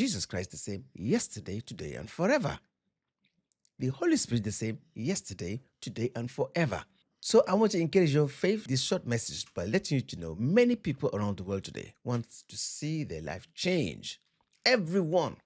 Jesus Christ the same yesterday, today, and forever. The Holy Spirit the same yesterday, today, and forever. So I want to encourage your faith, this short message, by letting you to know many people around the world today want to see their life change. Everybody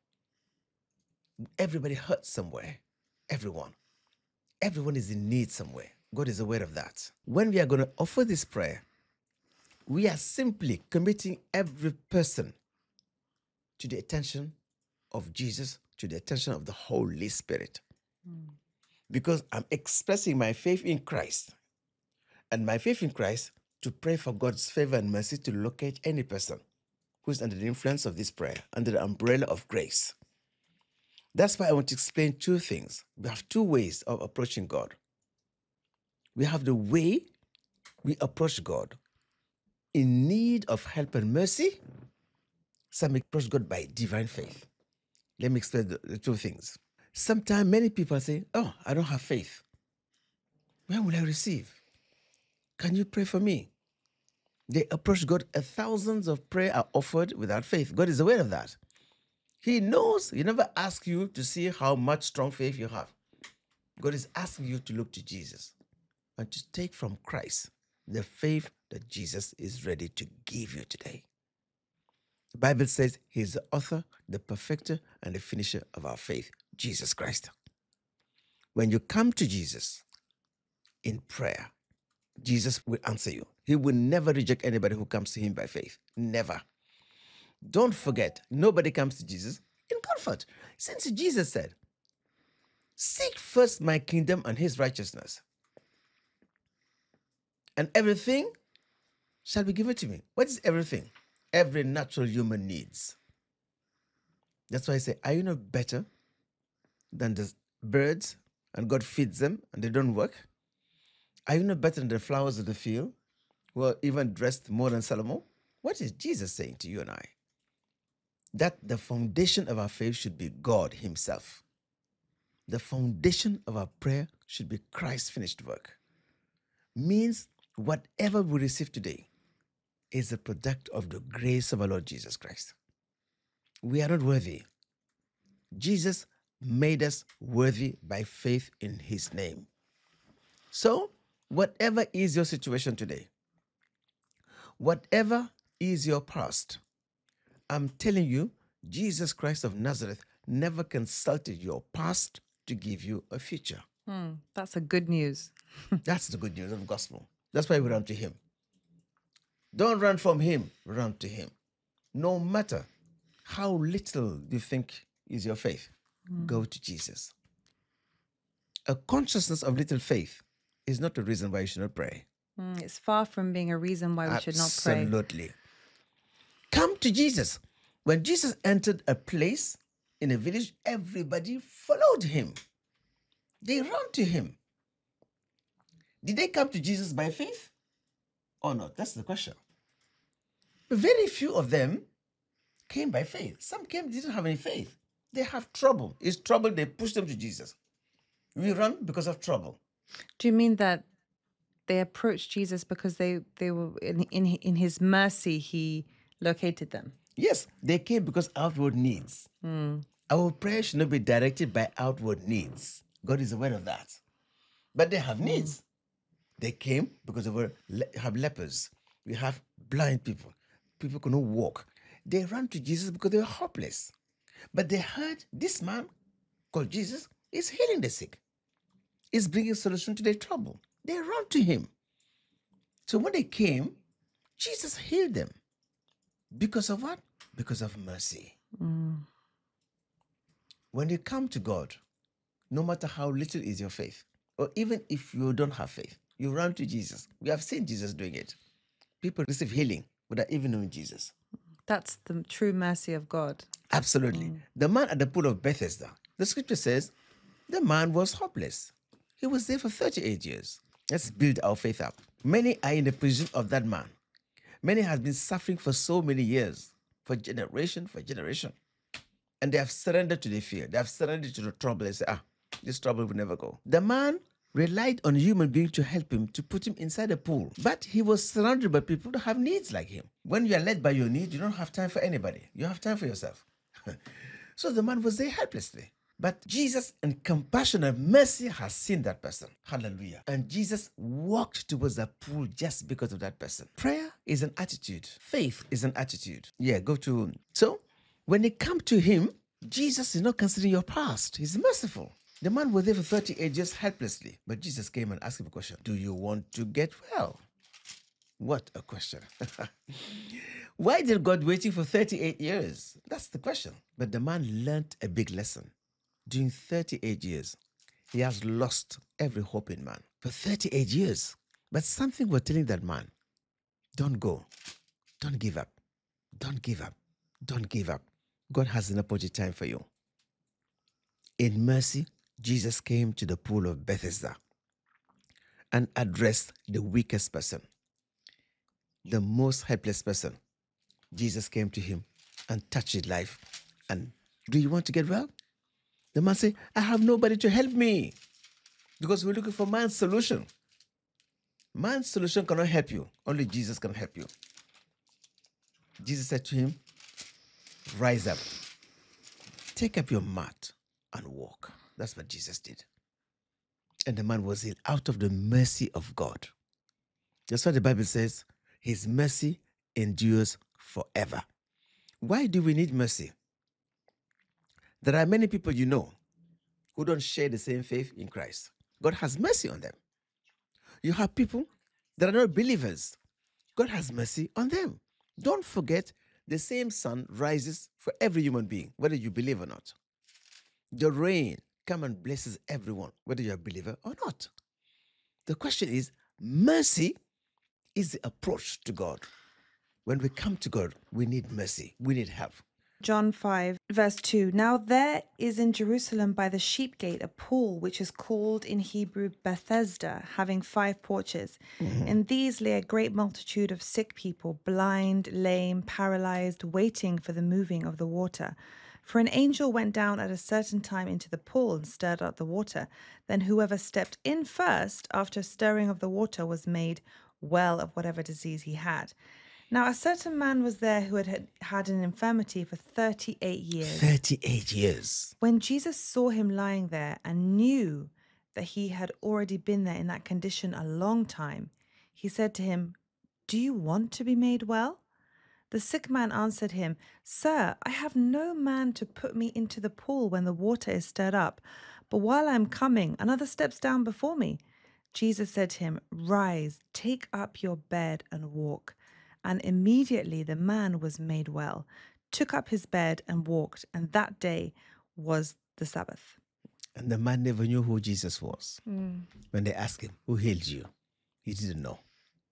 hurts somewhere. Everyone is in need somewhere. God is aware of that. When we are going to offer this prayer, we are simply committing every person to the attention of Jesus, to the attention of the Holy Spirit. Because I'm expressing my faith in Christ, and my faith in Christ to pray for God's favor and mercy to locate any person who's under the influence of this prayer, under the umbrella of grace. That's why I want to explain two things. We have two ways of approaching God. We have the way we approach God in need of help and mercy. Some approach God by divine faith. Let me explain the two things. Sometimes many people say, oh, I don't have faith. When will I receive? Can you pray for me? They approach God. Thousands of prayers are offered without faith. God is aware of that. He knows. He never asks you to see how much strong faith you have. God is asking you to look to Jesus and to take from Christ the faith that Jesus is ready to give you today. The Bible says he is the author, the perfecter, and the finisher of our faith, Jesus Christ. When you come to Jesus in prayer, Jesus will answer you. He will never reject anybody who comes to him by faith. Never. Don't forget, nobody comes to Jesus in comfort. Since Jesus said, seek first my kingdom and his righteousness, and everything shall be given to me. What is everything? Every natural human needs. That's why I say, are you not better than the birds and God feeds them and they don't work? Are you not better than the flowers of the field who are even dressed more than Solomon? What is Jesus saying to you and I? That the foundation of our faith should be God himself. The foundation of our prayer should be Christ's finished work. Means whatever we receive today is a product of the grace of our Lord Jesus Christ. We are not worthy. Jesus made us worthy by faith in his name. So, whatever is your situation today, whatever is your past, I'm telling you, Jesus Christ of Nazareth never consulted your past to give you a future. That's a good news. That's the good news of the gospel. That's why we run to him. Don't run from him, run to him. No matter how little you think is your faith, go to Jesus. A consciousness of little faith is not a reason why you should not pray. It's far from being a reason why we should not pray. Absolutely. Come to Jesus. When Jesus entered a place in a village, everybody followed him. They ran to him. Did they come to Jesus by faith or not? That's the question. Very few of them came by faith. Some didn't have any faith. They have trouble. It's trouble, they push them to Jesus. We run because of trouble. Do you mean that they approached Jesus because they were in his mercy, he located them? Yes, they came because outward needs. Our prayer should not be directed by outward needs. God is aware of that. But they have needs. They came because we have lepers. We have blind people. People cannot walk. They ran to Jesus because they were hopeless. But they heard this man called Jesus is healing the sick. Is bringing solution to their trouble. They ran to him. So when they came, Jesus healed them. Because of what? Because of mercy. When you come to God, no matter how little is your faith, or even if you don't have faith, you run to Jesus. We have seen Jesus doing it. People receive healing without even knowing Jesus. That's the true mercy of God. Absolutely. The man at the pool of Bethesda, the scripture says, the man was hopeless. He was there for 38 years. Let's build our faith up. Many are in the position of that man. Many have been suffering for so many years, for generation. And they have surrendered to the fear. They have surrendered to the trouble. They say, this trouble will never go. The man relied on a human being to help him, to put him inside a pool. But he was surrounded by people who have needs like him. When you are led by your need, you don't have time for anybody. You have time for yourself. So the man was there helplessly. But Jesus, in compassion and mercy, has seen that person. Hallelujah. And Jesus walked towards the pool just because of that person. Prayer is an attitude. Faith is an attitude. Yeah, go to. So when you come to him, Jesus is not considering your past. He's merciful. The man was there for 38 years helplessly. But Jesus came and asked him a question. Do you want to get well? What a question. Why did God waiting for 38 years? That's the question. But the man learned a big lesson. During 38 years, he has lost every hope in man. For 38 years. But something was telling that man, don't go. Don't give up. Don't give up. Don't give up. God has an appointed time for you. In mercy, Jesus came to the pool of Bethesda and addressed the weakest person, the most helpless person. Jesus came to him and touched his life. And do you want to get well? The man said, I have nobody to help me, because we're looking for man's solution. Man's solution cannot help you. Only Jesus can help you. Jesus said to him, rise up, take up your mat and walk. That's what Jesus did. And the man was healed out of the mercy of God. That's what the Bible says. His mercy endures forever. Why do we need mercy? There are many people you know who don't share the same faith in Christ. God has mercy on them. You have people that are not believers. God has mercy on them. Don't forget, the same sun rises for every human being, whether you believe or not. The rain comes and blesses everyone, whether you're a believer or not. The question is, mercy is the approach to God. When we come to God, we need mercy. We need help. John 5, verse 2. Now there is in Jerusalem by the sheep gate a pool, which is called in Hebrew Bethesda, having 5 porches. In these lay a great multitude of sick people, blind, lame, paralyzed, waiting for the moving of the water. For an angel went down at a certain time into the pool and stirred up the water. Then whoever stepped in first, after stirring of the water, was made well of whatever disease he had. Now, a certain man was there who had an infirmity for 38 years. 38 years. When Jesus saw him lying there and knew that he had already been there in that condition a long time, he said to him, do you want to be made well? The sick man answered him, Sir, I have no man to put me into the pool when the water is stirred up, but while I am coming, another steps down before me. Jesus said to him, Rise, take up your bed and walk. And immediately the man was made well, took up his bed and walked, and that day was the Sabbath. And the man never knew who Jesus was. When they asked him, who healed you? He didn't know.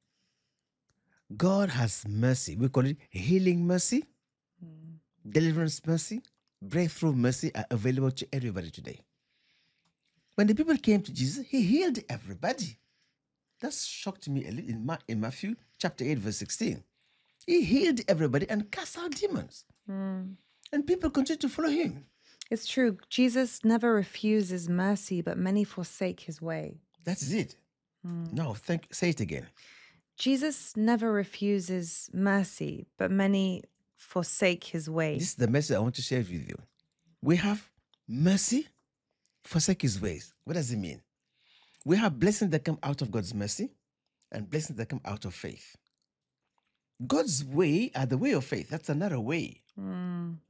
God has mercy. We call it healing mercy, deliverance mercy, breakthrough mercy are available to everybody today. When the people came to Jesus, he healed everybody. That shocked me a little in Matthew chapter 8, verse 16. He healed everybody and cast out demons. And people continue to follow him. It's true. Jesus never refuses mercy, but many forsake his way. That's it. No, say it again. Jesus never refuses mercy, but many forsake his way. This is the message I want to share with you. We have mercy, forsake his ways. What does it mean? We have blessings that come out of God's mercy and blessings that come out of faith. God's way are the way of faith. That's another way. When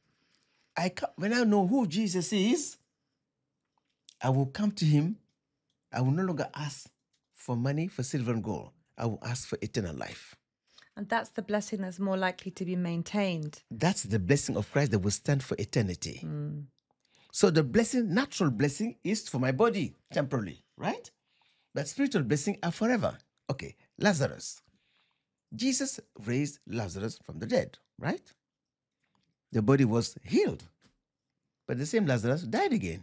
I know who Jesus is, I will come to him. I will no longer ask for money, for silver and gold. I will ask for eternal life. And that's the blessing that's more likely to be maintained. That's the blessing of Christ that will stand for eternity. So the blessing, natural blessing, is for my body temporarily, right? But spiritual blessing are forever. Okay, Lazarus. Jesus raised Lazarus from the dead, right? The body was healed. But the same Lazarus died again.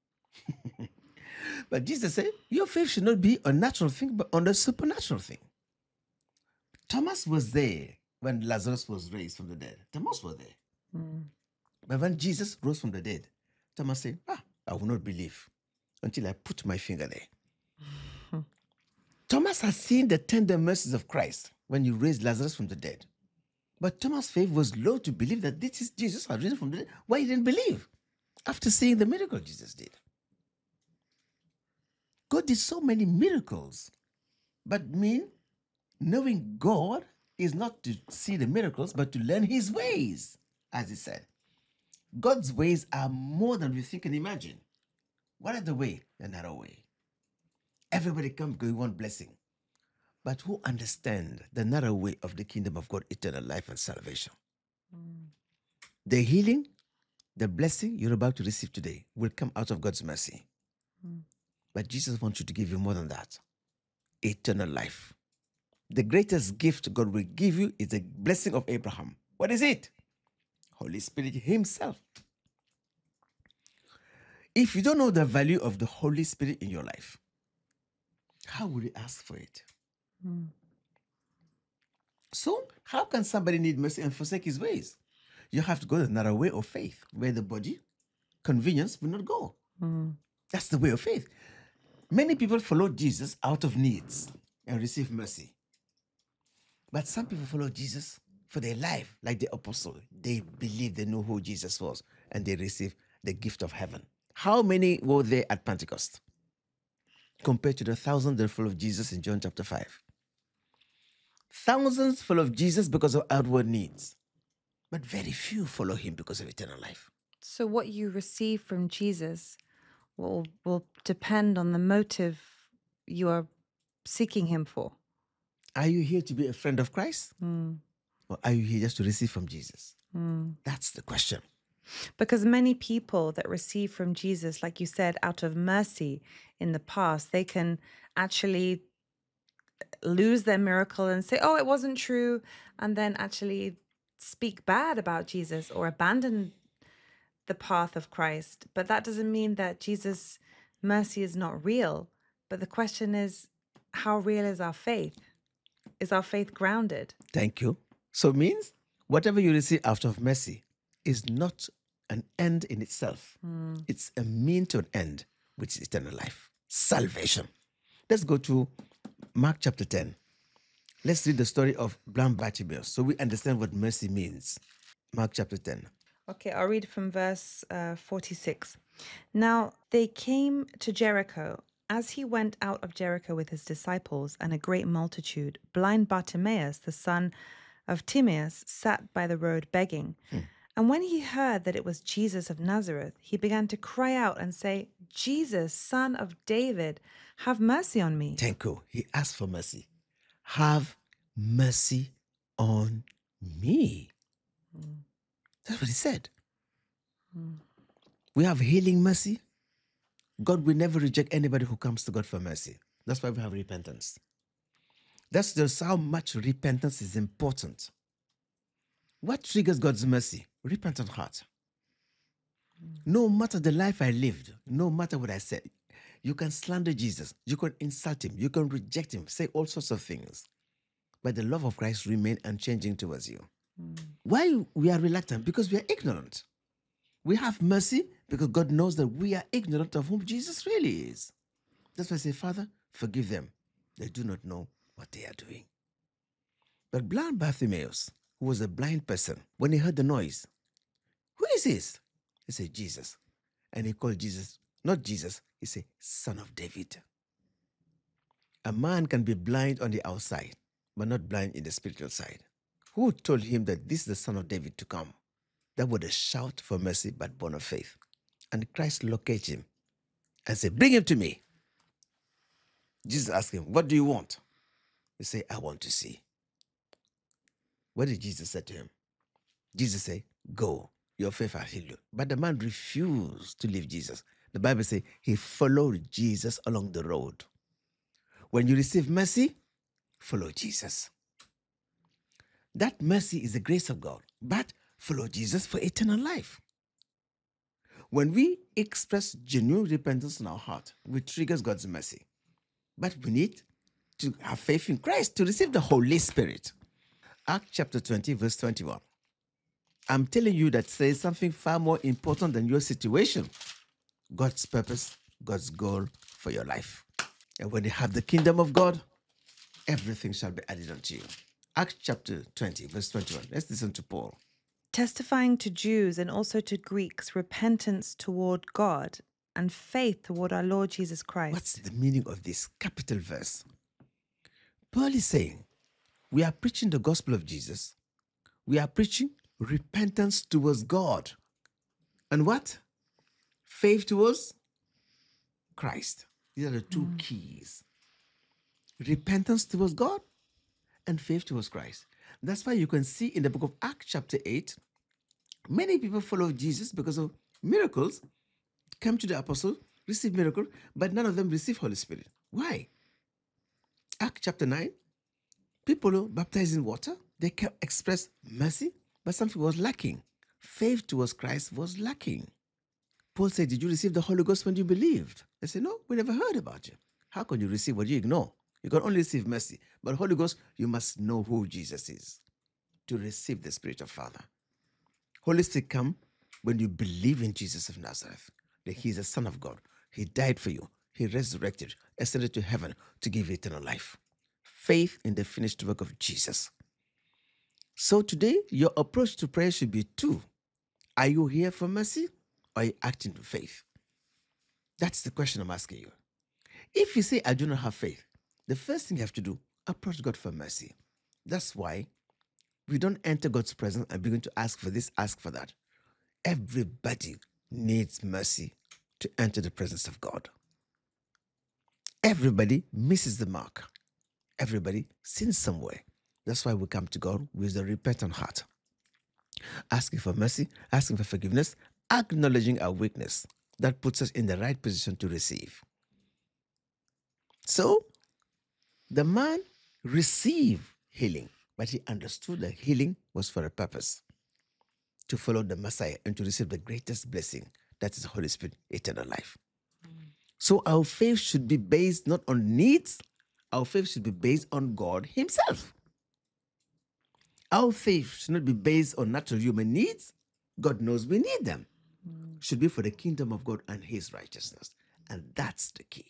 But Jesus said, your faith should not be on natural thing, but on the supernatural thing. Thomas was there when Lazarus was raised from the dead. Thomas was there. But when Jesus rose from the dead, Thomas said, I will not believe until I put my finger there. Thomas has seen the tender mercies of Christ when you raised Lazarus from the dead. But Thomas' faith was low to believe that this is Jesus had risen from the dead. Why he didn't believe? After seeing the miracle Jesus did. God did so many miracles. But knowing God is not to see the miracles, but to learn his ways, as he said. God's ways are more than we think and imagine. What are the way? The narrow way. Everybody comes because we want blessing. But who understand the narrow way of the kingdom of God, eternal life and salvation? The healing, the blessing you're about to receive today will come out of God's mercy. But Jesus wants you to give you more than that. Eternal life. The greatest gift God will give you is the blessing of Abraham. What is it? Holy Spirit himself. If you don't know the value of the Holy Spirit in your life, how will you ask for it? So, how can somebody need mercy and forsake his ways? You have to go the narrow way of faith, where the body, convenience will not go. That's the way of faith. Many people follow Jesus out of needs and receive mercy. But some people follow Jesus for their life, like the apostle. They believe they know who Jesus was, and they receive the gift of heaven. How many were there at Pentecost? Compared to the thousands that followed Jesus in John chapter 5. Thousands follow Jesus because of outward needs, but very few follow him because of eternal life. So what you receive from Jesus will depend on the motive you are seeking him for. Are you here to be a friend of Christ? Or are you here just to receive from Jesus? That's the question. Because many people that receive from Jesus, like you said, out of mercy in the past, they can actually lose their miracle and say, oh, it wasn't true, and then actually speak bad about Jesus or abandon the path of Christ. But that doesn't mean that Jesus' mercy is not real. But the question is, how real is our faith? Is our faith grounded? Thank you. So it means whatever you receive out of mercy is not an end in itself. It's a mean to an end, which is eternal life, salvation. Let's go to Mark chapter 10. Let's read the story of blind Bartimaeus so we understand what mercy means. Mark chapter 10. Okay, I'll read from verse 46. Now they came to Jericho. As he went out of Jericho with his disciples and a great multitude, blind Bartimaeus, the son of Timaeus, sat by the road begging. And when he heard that it was Jesus of Nazareth, he began to cry out and say, Jesus, son of David, have mercy on me. Thank you. He asked for mercy. Have mercy on me. That's what he said. We have healing mercy. God will never reject anybody who comes to God for mercy. That's why we have repentance. That's just how much repentance is important. What triggers God's mercy? Repentant heart. No matter the life I lived, no matter what I said, you can slander Jesus, you can insult him, you can reject him, say all sorts of things. But the love of Christ remains unchanging towards you. Why we are reluctant? Because we are ignorant. We have mercy because God knows that we are ignorant of whom Jesus really is. That's why I say, Father, forgive them. They do not know what they are doing. But blind Bartimaeus, who was a blind person, when he heard the noise, who is this? He said, Jesus. And he called Jesus, not Jesus, he said, Son of David. A man can be blind on the outside, but not blind in the spiritual side. Who told him that this is the Son of David to come? That was a shout for mercy, but born of faith. And Christ located him and said, bring him to me. Jesus asked him, what do you want? He said, I want to see. What did Jesus say to him? Jesus said, go, your faith has healed you. But the man refused to leave Jesus. The Bible says he followed Jesus along the road. When you receive mercy, follow Jesus. That mercy is the grace of God, but follow Jesus for eternal life. When we express genuine repentance in our heart, we triggers God's mercy. But we need to have faith in Christ to receive the Holy Spirit. Acts chapter 20, verse 21. I'm telling you that there is something far more important than your situation. God's purpose, God's goal for your life. And when you have the kingdom of God, everything shall be added unto you. Acts chapter 20, verse 21. Let's listen to Paul. Testifying to Jews and also to Greeks repentance toward God and faith toward our Lord Jesus Christ. What's the meaning of this capital verse? Paul is saying, we are preaching the gospel of Jesus. We are preaching repentance towards God. And what? Faith towards Christ. These are the two keys. Repentance towards God and faith towards Christ. That's why you can see in the book of Acts chapter 8, many people follow Jesus because of miracles, come to the apostle, receive miracle, but none of them receive Holy Spirit. Why? Acts chapter 9, people who baptized in water, they can express mercy, but something was lacking. Faith towards Christ was lacking. Paul said, did you receive the Holy Ghost when you believed? They said, no, we never heard about you. How can you receive what you ignore? You can only receive mercy. But Holy Ghost, you must know who Jesus is to receive the Spirit of Father. Holy Spirit come when you believe in Jesus of Nazareth, that he is the Son of God. He died for you. He resurrected, ascended to heaven to give you eternal life. Faith in the finished work of Jesus. So today, your approach to prayer should be two. Are you here for mercy or are you acting in faith? That's the question I'm asking you. If you say, I do not have faith, the first thing you have to do, approach God for mercy. That's why we don't enter God's presence and begin to ask for this, ask for that. Everybody needs mercy to enter the presence of God. Everybody misses the mark. Everybody sins somewhere. That's why we come to God with a repentant heart, asking for mercy, asking for forgiveness, acknowledging our weakness. That puts us in the right position to receive. So, the man received healing, but he understood that healing was for a purpose, to follow the Messiah and to receive the greatest blessing, that is the Holy Spirit, eternal life. So our faith should be based not on needs, our faith should be based on God himself. Our faith should not be based on natural human needs. God knows we need them. Should be for the kingdom of God and his righteousness. And that's the key.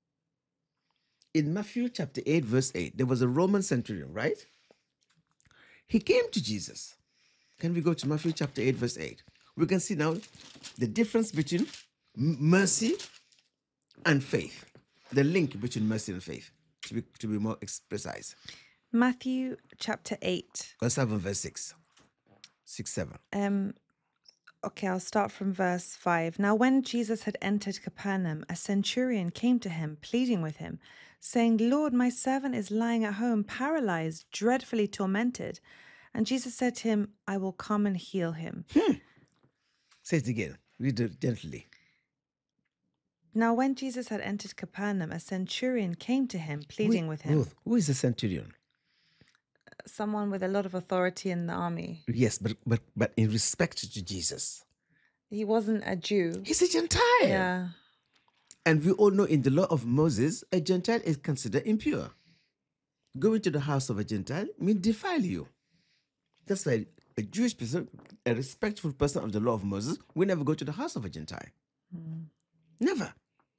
In Matthew chapter 8, verse 8, there was a Roman centurion, right? He came to Jesus. Can we go to Matthew chapter 8, verse 8? We can see now the difference between mercy and faith. The link between mercy and faith, to be more precise. Matthew chapter 8. Let's have verse 6. 6, 7. Okay, I'll start from verse 5. Now, when Jesus had entered Capernaum, a centurion came to him, pleading with him, saying, Lord, my servant is lying at home, paralyzed, dreadfully tormented. And Jesus said to him, I will come and heal him. Say it again. Read it gently. Now, when Jesus had entered Capernaum, a centurion came to him, pleading with him. Ruth, who is the centurion? Someone with a lot of authority in the army. Yes, but in respect to Jesus. He wasn't a Jew. He's a Gentile. Yeah. And we all know in the law of Moses, a Gentile is considered impure. Going to the house of a Gentile means defile you. That's why a Jewish person, a respectful person of the law of Moses, will never go to the house of a Gentile. Never.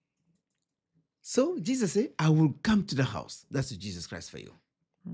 So Jesus said, I will come to the house. That's Jesus Christ for you.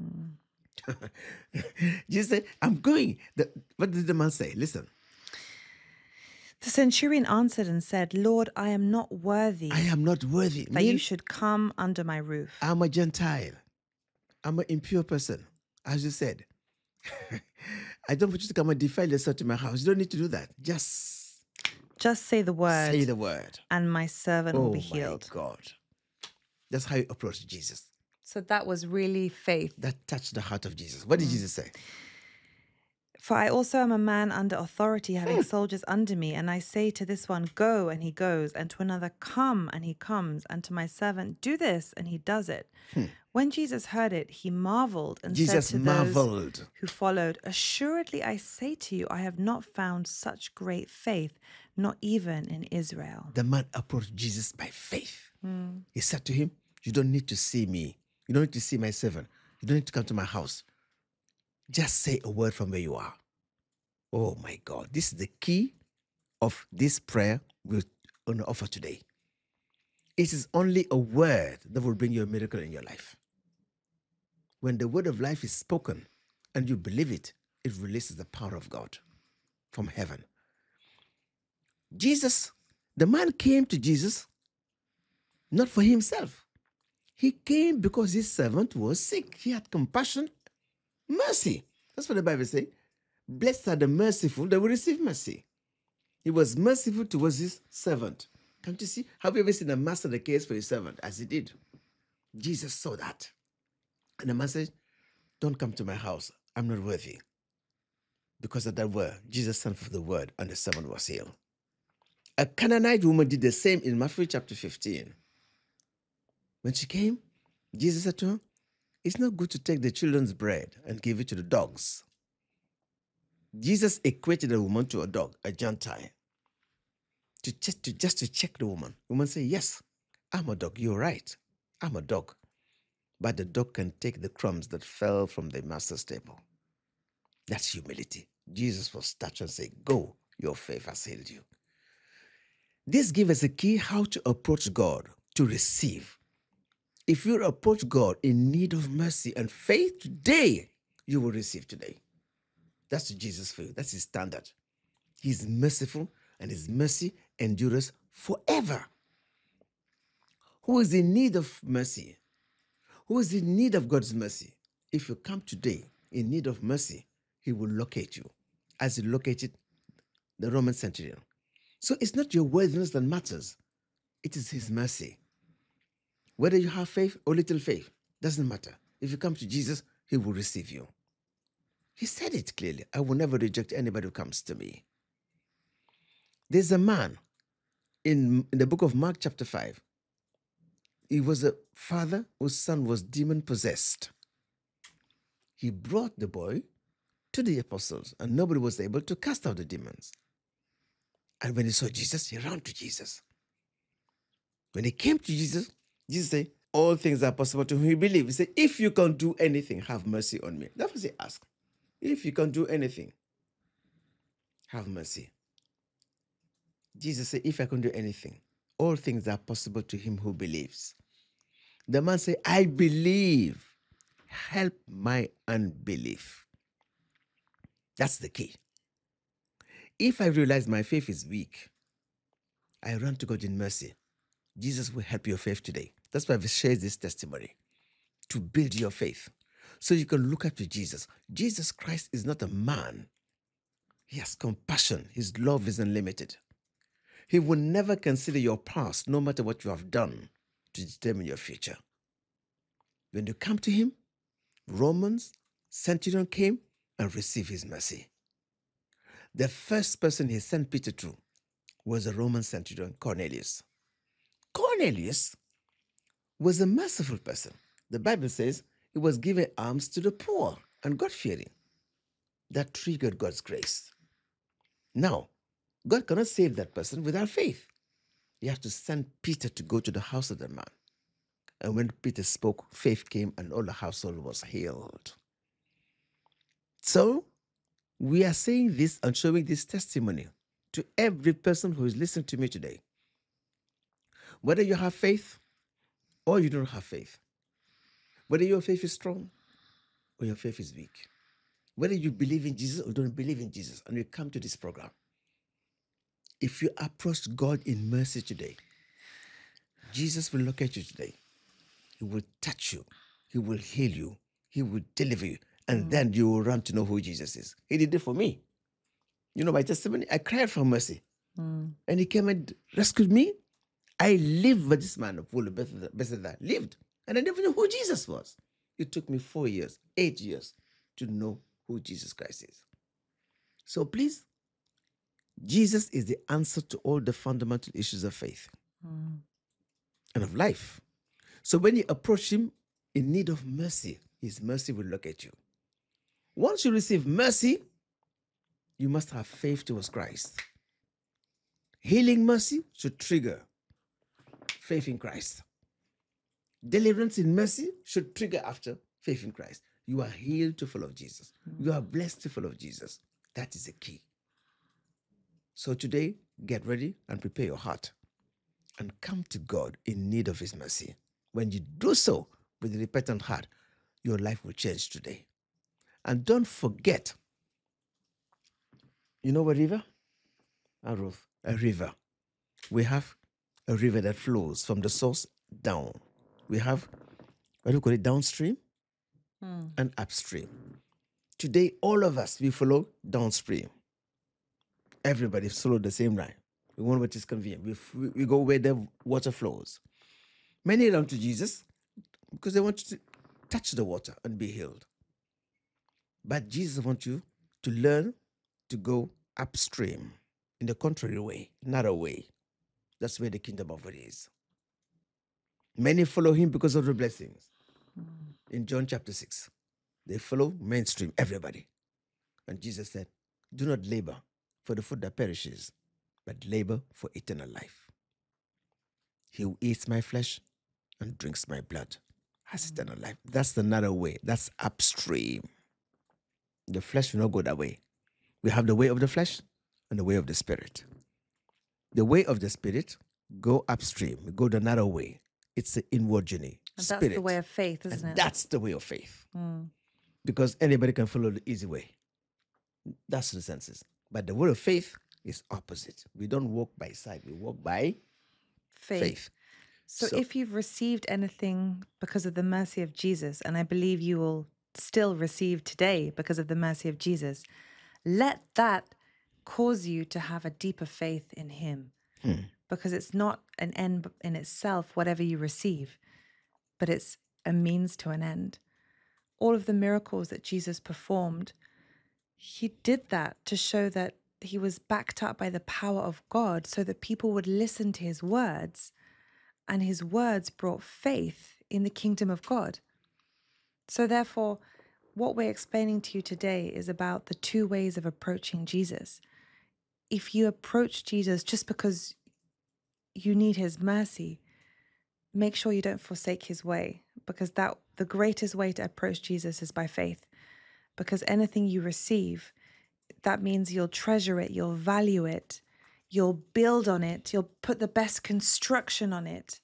Jesus said, I'm going. What did the man say? Listen. The centurion answered and said, Lord, I am not worthy. I am not worthy. That you should come under my roof. I'm a Gentile. I'm an impure person. As you said. I don't want you to come and defile yourself to my house. You don't need to do that. Just say the word. Say the word. And my servant will be healed. Oh my God. That's how you approach Jesus. So that was really faith. That touched the heart of Jesus. What did Jesus say? For I also am a man under authority, having soldiers under me. And I say to this one, go, and he goes. And to another, come, and he comes. And to my servant, do this, and he does it. When Jesus heard it, he marveled and said to those who followed, assuredly I say to you, I have not found such great faith, not even in Israel. The man approached Jesus by faith. He said to him, you don't need to see me. You don't need to see my servant. You don't need to come to my house. Just say a word from where you are. Oh my God. This is the key of this prayer we're going to offer today. It is only a word that will bring you a miracle in your life. When the word of life is spoken, and you believe it, it releases the power of God from heaven. Jesus, the man came to Jesus not for himself. He came because his servant was sick. He had compassion, mercy. That's what the Bible says. Blessed are the merciful, they will receive mercy. He was merciful towards his servant. Can't you see? Have you ever seen a master that cares for his servant as he did? Jesus saw that. And the man said, don't come to my house. I'm not worthy. Because of that word, Jesus sent for the word and the servant was healed. A Canaanite woman did the same in Matthew chapter 15. When she came, Jesus said to her, it's not good to take the children's bread and give it to the dogs. Jesus equated a woman to a dog, a Gentile, just to check the woman. The woman said, yes, I'm a dog. You're right. I'm a dog. But the dog can take the crumbs that fell from the master's table. That's humility. Jesus was touched and said, go, your faith has healed you. This gives us a key how to approach God to receive. If you approach God in need of mercy and faith today, you will receive today. That's Jesus for you. That's his standard. He's merciful and his mercy endures forever. Who is in need of mercy? Who is in need of God's mercy? If you come today in need of mercy, he will locate you as he located the Roman centurion. So it's not your worthiness that matters. It is his mercy. Whether you have faith or little faith, doesn't matter. If you come to Jesus, he will receive you. He said it clearly. I will never reject anybody who comes to me. There's a man in the book of Mark chapter 5. He was a father whose son was demon-possessed. He brought the boy to the apostles, and nobody was able to cast out the demons. And when he saw Jesus, he ran to Jesus. When he came to Jesus, Jesus said, all things are possible to whom he believes. He said, if you can do anything, have mercy on me. That's what he asked. If you can do anything, have mercy. Jesus said, if I can do anything, all things are possible to him who believes. The man said, I believe. Help my unbelief. That's the key. If I realize my faith is weak, I run to God in mercy. Jesus will help your faith today. That's why I've shared this testimony, to build your faith. So you can look up to Jesus. Jesus Christ is not a man. He has compassion. His love is unlimited. He will never consider your past, no matter what you have done, to determine your future. When you come to him, Romans centurion came and received his mercy. The first person he sent Peter to was a Roman centurion, Cornelius. Cornelius was a merciful person. The Bible says he was giving alms to the poor and God-fearing. That triggered God's grace. Now, God cannot save that person without faith. You have to send Peter to go to the house of the man. And when Peter spoke, faith came and all the household was healed. So, we are saying this and showing this testimony to every person who is listening to me today. Whether you have faith or you don't have faith, whether your faith is strong or your faith is weak, whether you believe in Jesus or don't believe in Jesus, and you come to this program, if you approach God in mercy today, Jesus will look at you today. He will touch you. He will heal you. He will deliver you. And then you will run to know who Jesus is. He did it for me. You know my testimony? I cried for mercy. And he came and rescued me. I lived with this man of full Bethesda. Lived. And I never knew who Jesus was. It took me 4 years, 8 years to know who Jesus Christ is. So please, Jesus is the answer to all the fundamental issues of faith and of life. So when you approach him in need of mercy, his mercy will locate you. Once you receive mercy, you must have faith towards Christ. Healing mercy should trigger faith in Christ. Deliverance in mercy should trigger after faith in Christ. You are healed to follow Jesus. You are blessed to follow Jesus. That is the key. So today, get ready and prepare your heart and come to God in need of his mercy. When you do so with a repentant heart, your life will change today. And don't forget, you know what river? Ruth, a river. We have a river that flows from the source down. We have, what do you call it, downstream and upstream. Today, all of us, we follow downstream. Everybody follow the same line. We want what is convenient. We go where the water flows. Many run to Jesus because they want to touch the water and be healed. But Jesus wants you to learn to go upstream in the contrary way, another way. That's where the kingdom of God is. Many follow him because of the blessings. In John chapter 6, they follow mainstream, everybody. And Jesus said, do not labor for the food that perishes, but labor for eternal life. He who eats my flesh and drinks my blood has eternal life. That's another way. That's upstream. The flesh will not go that way. We have the way of the flesh and the way of the spirit. The way of the spirit, go upstream, go another way. It's the inward journey. And that's the way of faith, isn't it? That's the way of faith. Because anybody can follow the easy way. That's the senses. But the way of faith is opposite. We don't walk by sight, we walk by faith. So if you've received anything because of the mercy of Jesus, and I believe you will still receive today because of the mercy of Jesus, let that cause you to have a deeper faith in him. Because it's not an end in itself, whatever you receive, but it's a means to an end. All of the miracles that Jesus performed, he did that to show that he was backed up by the power of God so that people would listen to his words, and his words brought faith in the kingdom of God. So therefore, what we're explaining to you today is about the two ways of approaching Jesus. If you approach Jesus just because you need his mercy, make sure you don't forsake his way, because the greatest way to approach Jesus is by faith. Because anything you receive, that means you'll treasure it, you'll value it, you'll build on it, you'll put the best construction on it,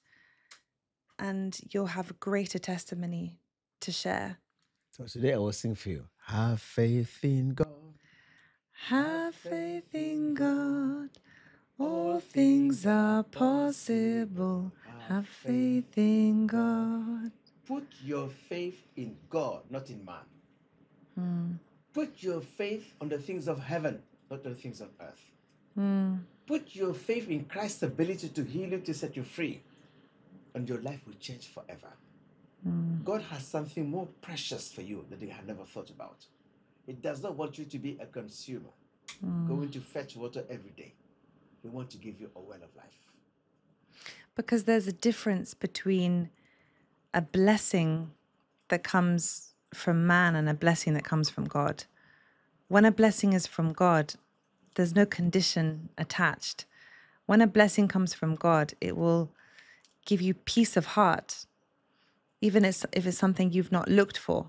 and you'll have a greater testimony to share. So today I will sing for you. Have faith in God. Have faith in God. All things are possible. Have faith in God. Put your faith in God, not in man. Put your faith on the things of heaven, not on the things of earth. Put your faith in Christ's ability to heal you, to set you free, and your life will change forever. God has something more precious for you that you have never thought about. It does not want you to be a consumer, going to fetch water every day. We want to give you a well of life. Because there's a difference between a blessing that comes from man and a blessing that comes from God. When a blessing is from God, there's no condition attached. When a blessing comes from God, it will give you peace of heart, even if it's something you've not looked for.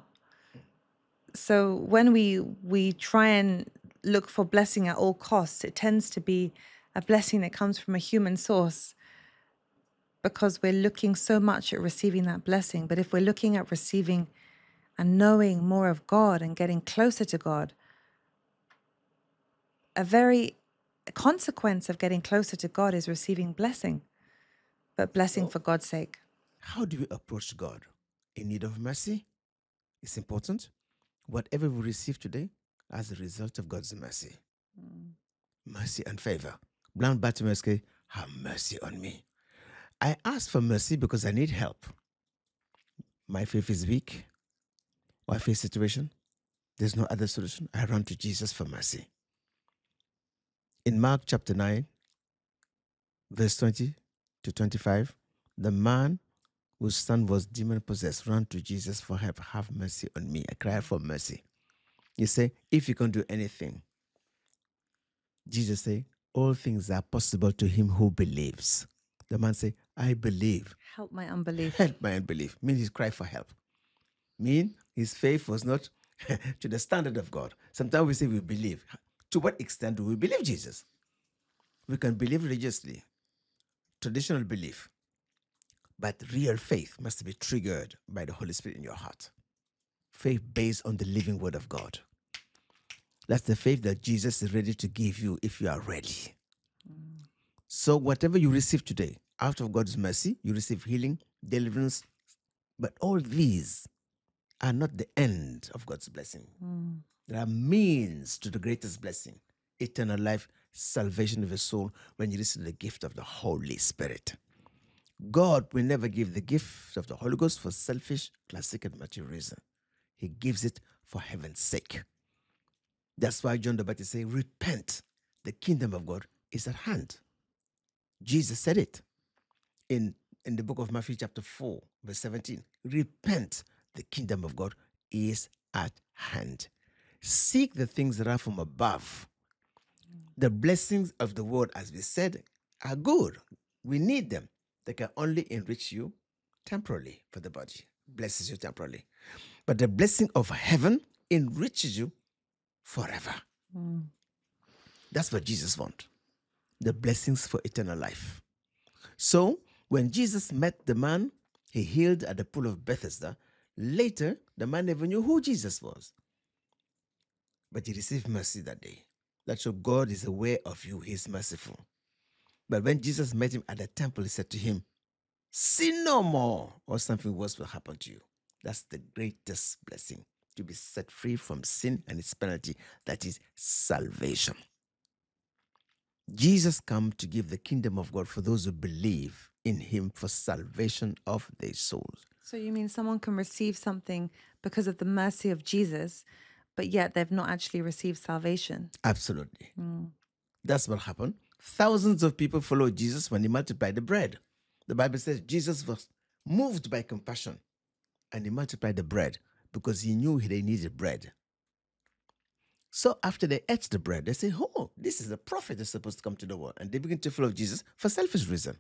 So when we try and look for blessing at all costs, it tends to be a blessing that comes from a human source, because we're looking so much at receiving that blessing. But if we're looking at receiving and knowing more of God and getting closer to God, a consequence of getting closer to God is receiving blessing, but blessing for God's sake. How do we approach God? In need of mercy? It's important. Whatever we receive today as a result of God's mercy. Mercy and favor. Blind Bartimaeus said, have mercy on me. I ask for mercy because I need help. My faith is weak. Or I face a situation. There's no other solution. I run to Jesus for mercy. In Mark chapter 9, verse 20 to 25, the man whose son was demon-possessed ran to Jesus for help. Have mercy on me. I cried for mercy. You say, if you can do anything, Jesus say, all things are possible to him who believes. The man say, I believe. Help my unbelief. Help my unbelief. Mean he cried for help. Mean his faith was not to the standard of God. Sometimes we say we believe. To what extent do we believe Jesus? We can believe religiously, traditional belief, but real faith must be triggered by the Holy Spirit in your heart. Faith based on the living word of God. That's the faith that Jesus is ready to give you if you are ready. So whatever you receive today, out of God's mercy, you receive healing, deliverance, but all these are not the end of God's blessing. There are means to the greatest blessing, eternal life, salvation of your soul, when you receive the gift of the Holy Spirit. God will never give the gift of the Holy Ghost for selfish, classic, and material reason. He gives it for heaven's sake. That's why John the Baptist says, repent, the kingdom of God is at hand. Jesus said it in the book of Matthew chapter 4, verse 17. Repent, the kingdom of God is at hand. Seek the things that are from above. The blessings of the world, as we said, are good. We need them. They can only enrich you temporarily for the body, blesses you temporarily. But the blessing of heaven enriches you forever. That's what Jesus wants. The blessings for eternal life. So when Jesus met the man he healed at the pool of Bethesda, later the man never knew who Jesus was. But he received mercy that day. That shows God is aware of you. He is merciful. But when Jesus met him at the temple, he said to him, sin no more, or something worse will happen to you. That's the greatest blessing, to be set free from sin and its penalty. That is salvation. Jesus came to give the kingdom of God for those who believe in him for salvation of their souls. So you mean someone can receive something because of the mercy of Jesus, but yet they've not actually received salvation? Absolutely. That's what happened. Thousands of people followed Jesus when he multiplied the bread. The Bible says Jesus was moved by compassion and he multiplied the bread because he knew they needed bread. So after they ate the bread, they say, oh, this is a prophet that's supposed to come to the world. And they begin to follow Jesus for selfish reason.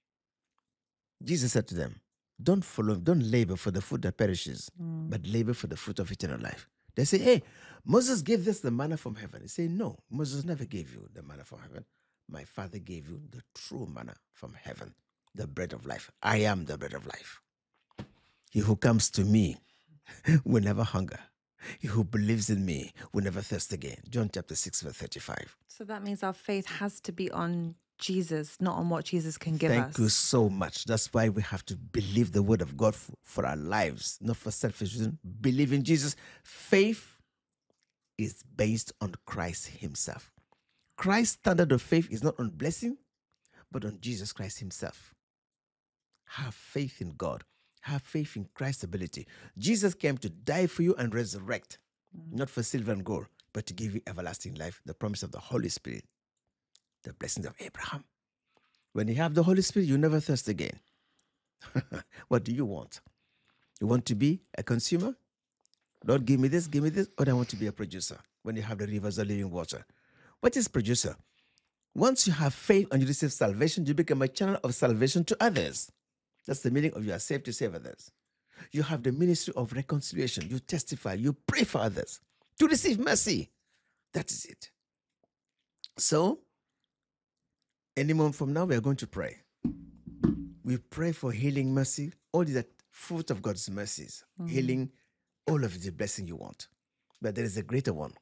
Jesus said to them, don't labor for the food that perishes, but labor for the fruit of eternal life. They say, hey, Moses gave us the manna from heaven. He said, no, Moses never gave you the manna from heaven. My Father gave you the true manna from heaven, the bread of life. I am the bread of life. He who comes to me will never hunger. He who believes in me will never thirst again. John chapter 6, verse 35. So that means our faith has to be on Jesus, not on what Jesus can give us. Thank you so much. That's why we have to believe the word of God for our lives, not for selfish reason. Believe in Jesus. Faith is based on Christ himself. Christ's standard of faith is not on blessing, but on Jesus Christ himself. Have faith in God. Have faith in Christ's ability. Jesus came to die for you and resurrect, not for silver and gold, but to give you everlasting life, the promise of the Holy Spirit, the blessings of Abraham. When you have the Holy Spirit, you never thirst again. What do you want? You want to be a consumer? Lord, give me this, or I want to be a producer when you have the rivers of living water. What is producer? Once you have faith and you receive salvation, you become a channel of salvation to others. That's the meaning of you are saved to save others. You have the ministry of reconciliation. You testify, you pray for others to receive mercy. That is it. So, any moment from now, we are going to pray. We pray for healing, mercy, all the fruit of God's mercies, healing, all of the blessing you want. But there is a greater one.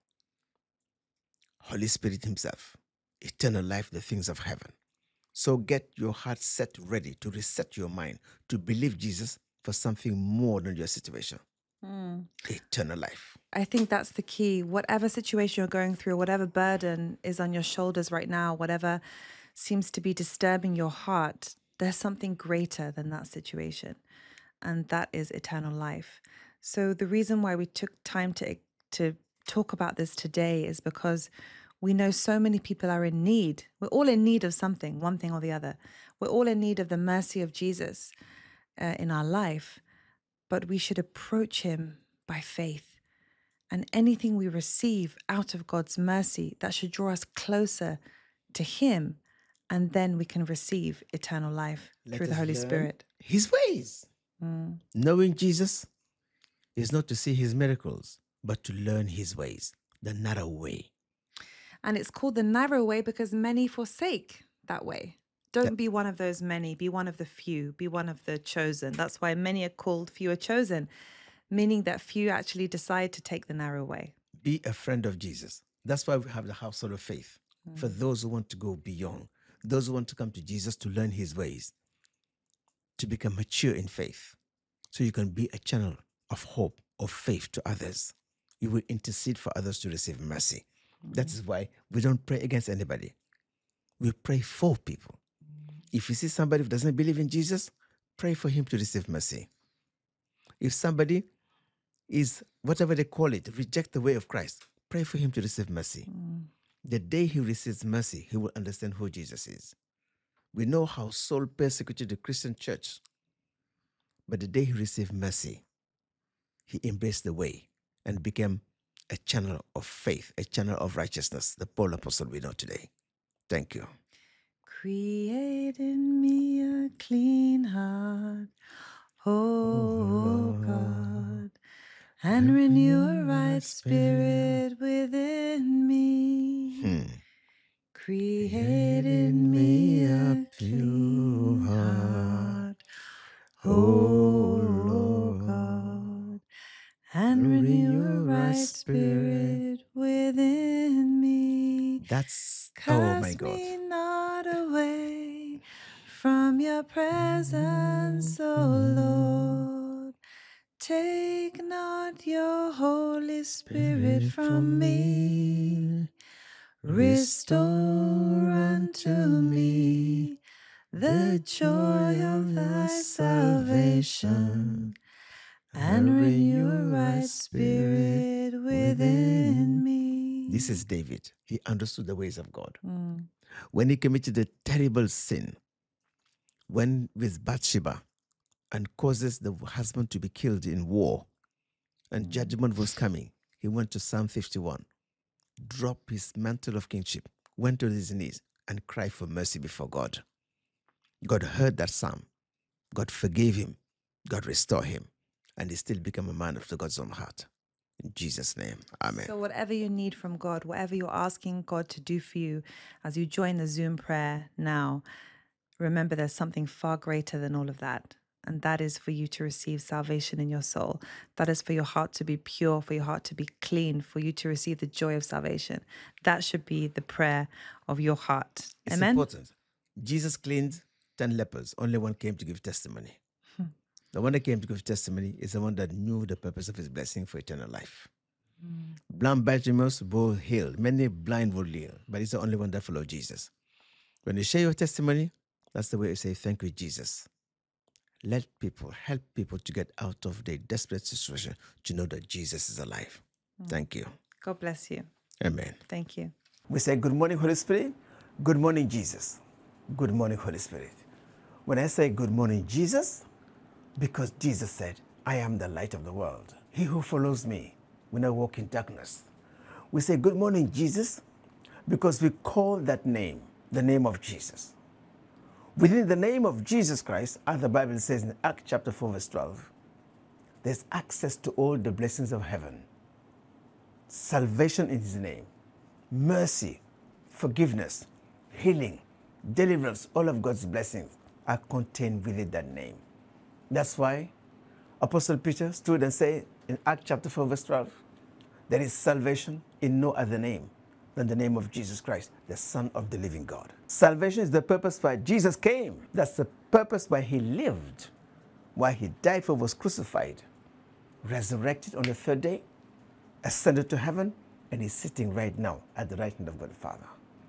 Holy Spirit himself, eternal life, the things of heaven. So get your heart set ready to reset your mind, to believe Jesus for something more than your situation. Eternal life. I think that's the key. Whatever situation you're going through, whatever burden is on your shoulders right now, whatever seems to be disturbing your heart, there's something greater than that situation. And that is eternal life. So the reason why we took time to talk about this today is because we know so many people are in need. We're all in need of something, one thing or the other. We're all in need of the mercy of Jesus in our life, but we should approach him by faith. And anything we receive out of God's mercy, that should draw us closer to him, and then we can receive eternal life through the Holy Spirit. His ways. Knowing Jesus is not to see his miracles, but to learn his ways, the narrow way. And it's called the narrow way because many forsake that way. Don't be one of those many. Be one of the few. Be one of the chosen. That's why many are called, few are chosen. meaning that few actually decide to take the narrow way. Be a friend of Jesus. That's why we have the household of faith. For those who want to go beyond, those who want to come to Jesus to learn his ways, to become mature in faith, so you can be a channel of hope, of faith to others. You will intercede for others to receive mercy. That is why we don't pray against anybody. We pray for people. If you see somebody who doesn't believe in Jesus, pray for him to receive mercy. If somebody is, whatever they call it, reject the way of Christ, pray for him to receive mercy. The day he receives mercy, he will understand who Jesus is. We know how Saul persecuted the Christian church, but the day he received mercy, he embraced the way and became a channel of faith, a channel of righteousness, the Paul apostle we know today. Thank you. Create in me a clean heart, O God, and renew a right spirit within me. Create in me a clean heart, O Lord God, and renew a right spirit within me. That's, Cast oh my God. me not away from your presence, O Lord. Take not your Holy Spirit from me. Restore unto me the joy of thy salvation, and renew a right spirit within me. This is David. He understood the ways of God. When he committed a terrible sin, when with Bathsheba, and causes the husband to be killed in war, and judgment was coming, he went to Psalm 51, dropped his mantle of kingship, went to his knees, and cried for mercy before God. God heard that psalm. God forgave him. God restored him. And he still became a man after God's own heart. In Jesus' name, amen. So whatever you need from God, whatever you're asking God to do for you as you join the Zoom prayer now, remember there's something far greater than all of that. And that is for you to receive salvation in your soul. That is for your heart to be pure, for your heart to be clean, for you to receive the joy of salvation. That should be the prayer of your heart. It's Amen? important. Jesus cleaned 10 lepers. Only one came to give testimony. The one that came to give testimony is the one that knew the purpose of his blessing for eternal life. Blind Bartimaeus will heal. Many blind will heal, but it's the only one that followed Jesus. When you share your testimony, that's the way you say, thank you, Jesus. Let people, help people to get out of their desperate situation to know that Jesus is alive. Thank you. God bless you. Amen. Thank you. We say, good morning, Holy Spirit. Good morning, Jesus. Good morning, Holy Spirit. When I say good morning, Jesus, because Jesus said, I am the light of the world. He who follows me will not walk in darkness. We say, good morning, Jesus, because we call that name, the name of Jesus. Within the name of Jesus Christ, as the Bible says in Acts chapter 4, verse 12, there's access to all the blessings of heaven. Salvation in his name, mercy, forgiveness, healing, deliverance, all of God's blessings are contained within that name. That's why Apostle Peter stood and said in Acts chapter 4, verse 12, there is salvation in no other name than the name of Jesus Christ, the Son of the living God. Salvation is the purpose why Jesus came. That's the purpose why he lived, why he died for, was crucified, resurrected on the third day, ascended to heaven, and is sitting right now at the right hand of God the Father.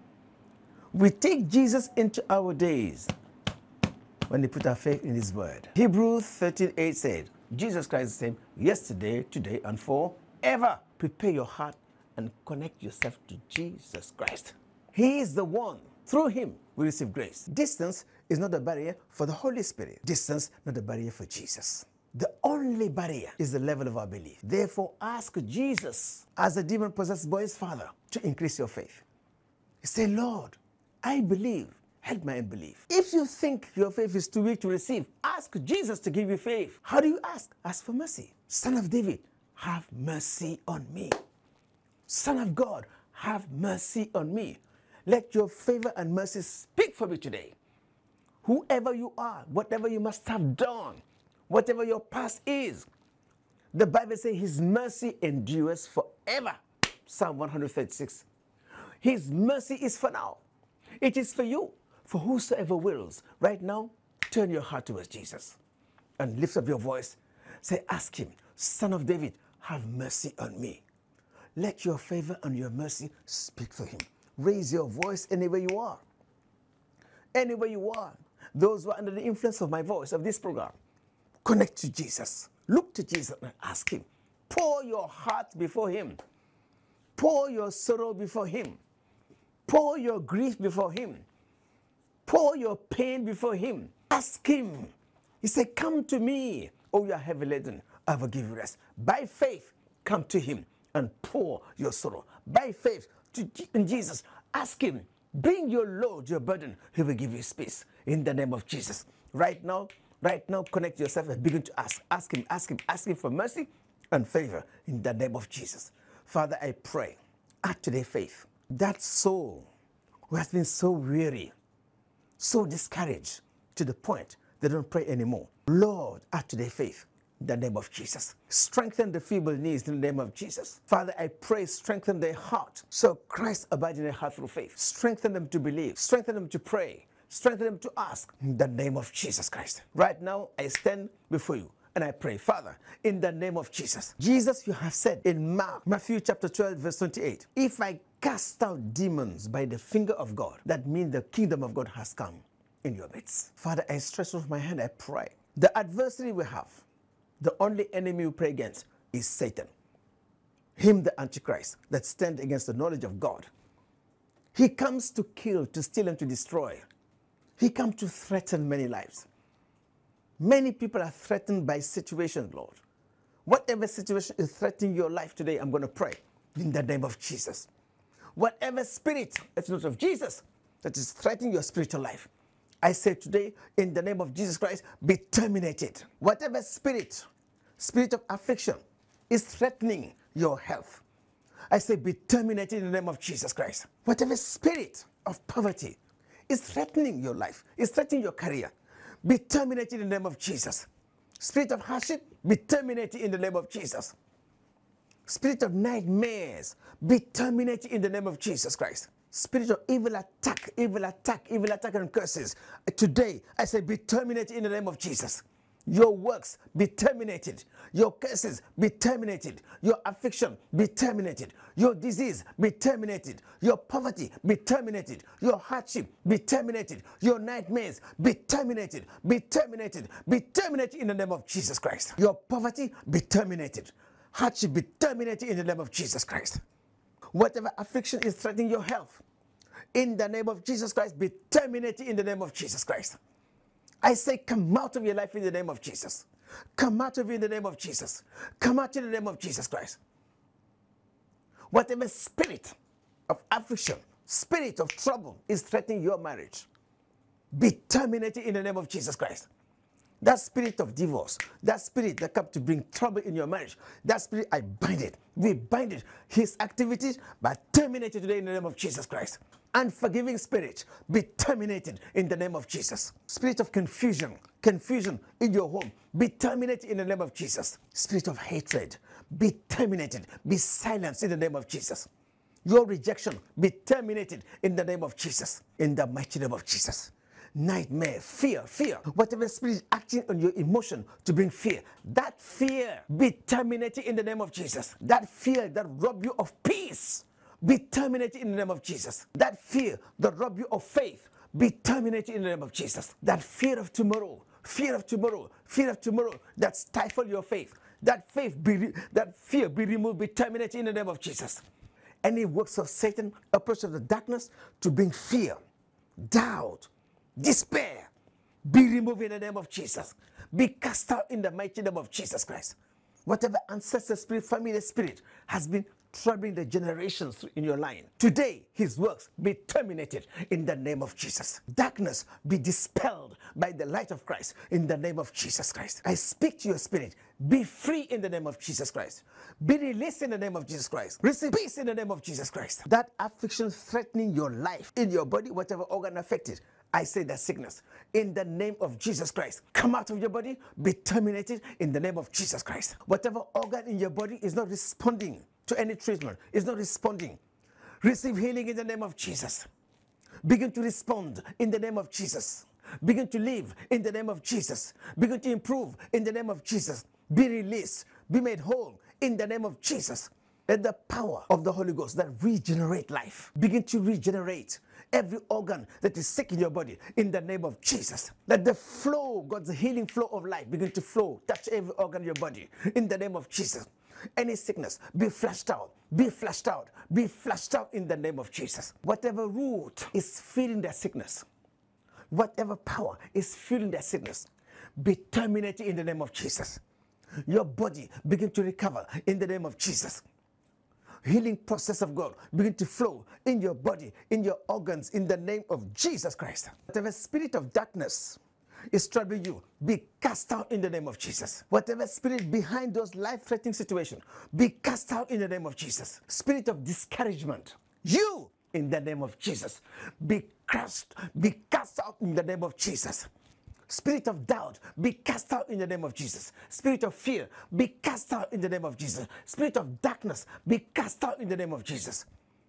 We take Jesus into our days when we put our faith in his word. Hebrews 13:8 said, Jesus Christ is the same yesterday, today, and forever. Prepare your heart and connect yourself to Jesus Christ. He is the one. Through him, we receive grace. Distance is not a barrier for the Holy Spirit. Distance, not a barrier for Jesus. The only barrier is the level of our belief. Therefore, ask Jesus, as a demon-possessed boy's father, to increase your faith. Say, Lord, I believe. Help my unbelief. If you think your faith is too weak to receive, ask Jesus to give you faith. How do you ask? Ask for mercy. Son of David, have mercy on me. Son of God, have mercy on me. Let your favor and mercy speak for me today. Whoever you are, whatever you must have done, whatever your past is, The Bible says his mercy endures forever. Psalm 136. His mercy is for now. It is for you. For whosoever wills, right now, turn your heart towards Jesus and lift up your voice. Say, ask him, Son of David, have mercy on me. Let your favor and your mercy speak for him. Raise your voice anywhere you are. Anywhere you are. Those who are under the influence of my voice, of this program, connect to Jesus. Look to Jesus and ask him. Pour your heart before him. Pour your sorrow before him. Pour your grief before him. Pour your pain before him. Ask him. He said, come to me, O you are heavy laden, I will give you rest. By faith, come to him and pour your sorrow. By faith, in Jesus, ask him, bring your load, your burden, he will give you space. In the name of Jesus. Right now, connect yourself and begin to ask. Ask him for mercy and favor in the name of Jesus. Father, I pray, add to their faith. That soul who has been so weary, so discouraged to the point they don't pray anymore. Lord, add to their faith in the name of Jesus. Strengthen the feeble knees in the name of Jesus. Father, I pray, strengthen their heart so Christ abides in their heart through faith. Strengthen them to believe. Strengthen them to pray. Strengthen them to ask in the name of Jesus Christ. Right now, I stand before you and I pray, Father, in the name of Jesus. Jesus, you have said in Matthew chapter 12, verse 28, if I cast out demons by the finger of God, that means the kingdom of God has come in your midst. Father, I stretch out my hand, I pray. The adversary we have, the only enemy we pray against is Satan. Him, the Antichrist, that stands against the knowledge of God. He comes to kill, to steal, and to destroy. He comes to threaten many lives. Many people are threatened by situations, Lord. Whatever situation is threatening your life today, I'm going to pray in the name of Jesus. Whatever spirit that's not of Jesus that is threatening your spiritual life, I say today, in the name of Jesus Christ, be terminated. Whatever spirit of affliction is threatening your health, I say be terminated in the name of Jesus Christ. Whatever spirit of poverty is threatening your life, is threatening your career, be terminated in the name of Jesus. Spirit of hardship, be terminated in the name of Jesus. Spirit of nightmares, be terminated in the name of Jesus Christ. Spirit of evil attack and curses. Today, I say be terminated in the name of Jesus. Your works be terminated. Your curses be terminated. Your affliction be terminated. Your disease be terminated. Your poverty be terminated. Your hardship be terminated. Your nightmares be terminated. Be terminated. Be terminated in the name of Jesus Christ. Your poverty be terminated. Hardship be terminated in the name of Jesus Christ. Whatever affliction is threatening your health, in the name of Jesus Christ, be terminated in the name of Jesus Christ. I say, come out of your life in the name of Jesus. Come out of it in the name of Jesus. Come out in the name of Jesus Christ. Whatever spirit of affliction, spirit of trouble is threatening your marriage, be terminated in the name of Jesus Christ. That spirit of divorce, that spirit that comes to bring trouble in your marriage, that spirit, I bind it. We bind it. His activities are terminated today in the name of Jesus Christ. Unforgiving spirit, be terminated in the name of Jesus. Spirit of confusion in your home, be terminated in the name of Jesus. Spirit of hatred, be terminated, be silenced in the name of Jesus. Your rejection, be terminated in the name of Jesus. In the mighty name of Jesus. Nightmare, fear, whatever spirit is acting on your emotion to bring fear, that fear be terminated in the name of Jesus. That fear that rob you of peace, be terminated in the name of Jesus. That fear that rob you of faith, be terminated in the name of Jesus. That fear of tomorrow that stifle your faith, that fear be removed, be terminated in the name of Jesus. Any works of Satan, approach of the darkness to bring fear, doubt, despair, be removed in the name of Jesus. Be cast out in the mighty name of Jesus Christ. Whatever ancestor spirit, family spirit has been troubling the generations in your line, today his works be terminated in the name of Jesus. Darkness be dispelled by the light of Christ in the name of Jesus Christ. I speak to your spirit, be free in the name of Jesus Christ. Be released in the name of Jesus Christ. Receive peace in the name of Jesus Christ. That affliction threatening your life in your body, whatever organ affected, I say that sickness, in the name of Jesus Christ, come out of your body, be terminated in the name of Jesus Christ. Whatever organ in your body is not responding to any treatment, is not responding, receive healing in the name of Jesus. Begin to respond in the name of Jesus. Begin to live in the name of Jesus. Begin to improve in the name of Jesus. Be released, be made whole in the name of Jesus. Let the power of the Holy Ghost that regenerate life begin to regenerate every organ that is sick in your body in the name of Jesus. Let the flow, God's healing flow of life begin to flow, touch every organ in your body in the name of Jesus. Any sickness, be flushed out, be flushed out, be flushed out in the name of Jesus. Whatever root is feeding their sickness, whatever power is fueling their sickness, be terminated in the name of Jesus. Your body begin to recover in the name of Jesus. Healing process of God begin to flow in your body, in your organs, in the name of Jesus Christ. Whatever spirit of darkness is troubling you, be cast out in the name of Jesus. Whatever spirit behind those life-threatening situations, be cast out in the name of Jesus. Spirit of discouragement, you in the name of Jesus, be cast out in the name of Jesus. Spirit of doubt, be cast out in the name of Jesus. Spirit of fear, be cast out in the name of Jesus. Spirit of darkness, be cast out in the name of Jesus.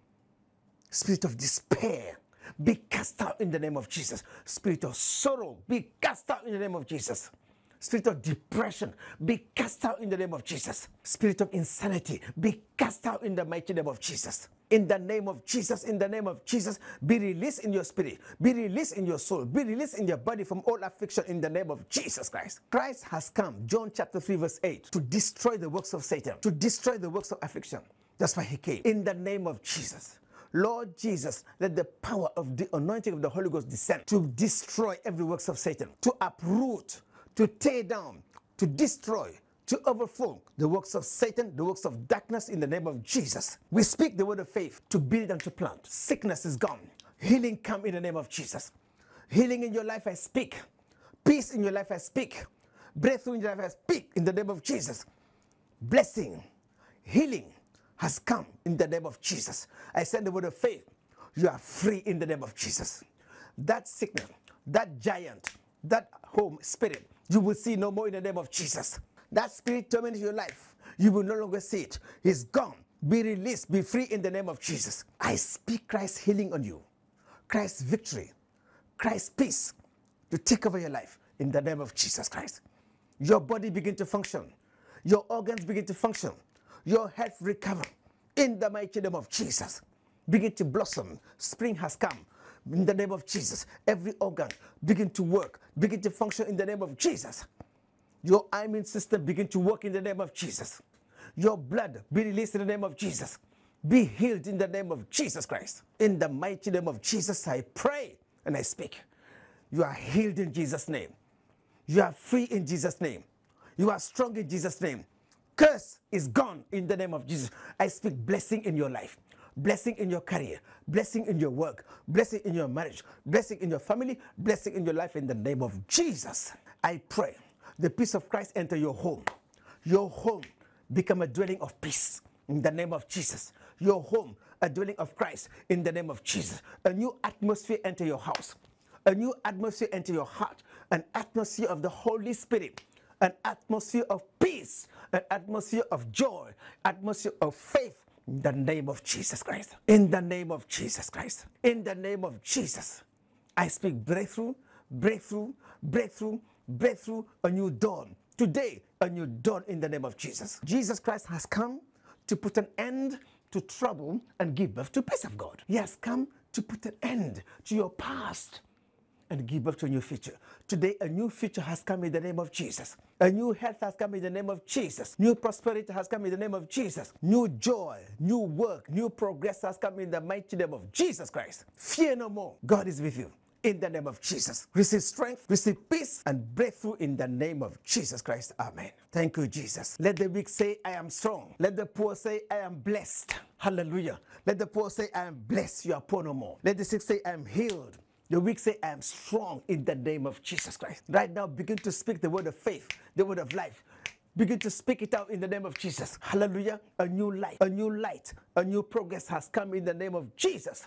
Spirit of despair, be cast out in the name of Jesus. Spirit of sorrow, be cast out in the name of Jesus. Spirit of depression, be cast out in the name of Jesus. Spirit of insanity, be cast out in the mighty name of Jesus. In the name of Jesus, in the name of Jesus, be released in your spirit, be released in your soul, be released in your body from all affliction in the name of Jesus Christ. Christ has come, John chapter 3 verse 8, to destroy the works of Satan, to destroy the works of affliction. That's why he came. In the name of Jesus. Lord Jesus, let the power of the anointing of the Holy Ghost descend to destroy every works of Satan, to uproot, to tear down, to destroy, to overthrow the works of Satan, the works of darkness in the name of Jesus. We speak the word of faith to build and to plant. Sickness is gone. Healing come in the name of Jesus. Healing in your life I speak. Peace in your life I speak. Breakthrough in your life I speak in the name of Jesus. Blessing, healing has come in the name of Jesus. I send the word of faith. You are free in the name of Jesus. That sickness, that giant, that home spirit, you will see no more in the name of Jesus. That spirit tormenting your life, you will no longer see it. It's gone. Be released, be free in the name of Jesus. I speak Christ's healing on you, Christ's victory, Christ's peace to take over your life in the name of Jesus Christ. Your body begin to function. Your organs begin to function. Your health recover in the mighty name of Jesus. Begin to blossom. Spring has come. In the name of Jesus, every organ begin to work, begin to function in the name of Jesus. Your immune system begin to work in the name of Jesus. Your blood be released in the name of Jesus. Be healed in the name of Jesus Christ. In the mighty name of Jesus, I pray and I speak. You are healed in Jesus' name. You are free in Jesus' name. You are strong in Jesus' name. Curse is gone in the name of Jesus. I speak blessing in your life. Blessing in your career, blessing in your work, blessing in your marriage, blessing in your family, blessing in your life in the name of Jesus. I pray the peace of Christ enter your home. Your home become a dwelling of peace in the name of Jesus. Your home, a dwelling of Christ in the name of Jesus. A new atmosphere enter your house. A new atmosphere enter your heart. An atmosphere of the Holy Spirit. An atmosphere of peace. An atmosphere of joy. Atmosphere of faith. In the name of Jesus Christ. In the name of Jesus Christ. In the name of Jesus. I speak breakthrough, breakthrough, breakthrough, breakthrough, a new dawn. Today, a new dawn in the name of Jesus. Jesus Christ has come to put an end to trouble and give birth to peace of God. He has come to put an end to your past and give birth to a new future. Today, a new future has come in the name of Jesus. A new health has come in the name of Jesus. New prosperity has come in the name of Jesus. New joy, new work, new progress has come in the mighty name of Jesus Christ. Fear no more. God is with you. In the name of Jesus. Receive strength, receive peace, and breakthrough in the name of Jesus Christ. Amen. Thank you, Jesus. Let the weak say, I am strong. Let the poor say, I am blessed. Hallelujah. Let the poor say, I am blessed. You are poor no more. Let the sick say, I am healed. The weak say, I am strong in the name of Jesus Christ. Right now, begin to speak the word of faith, the word of life. Begin to speak it out in the name of Jesus. Hallelujah. A new light, a new light, a new progress has come in the name of Jesus.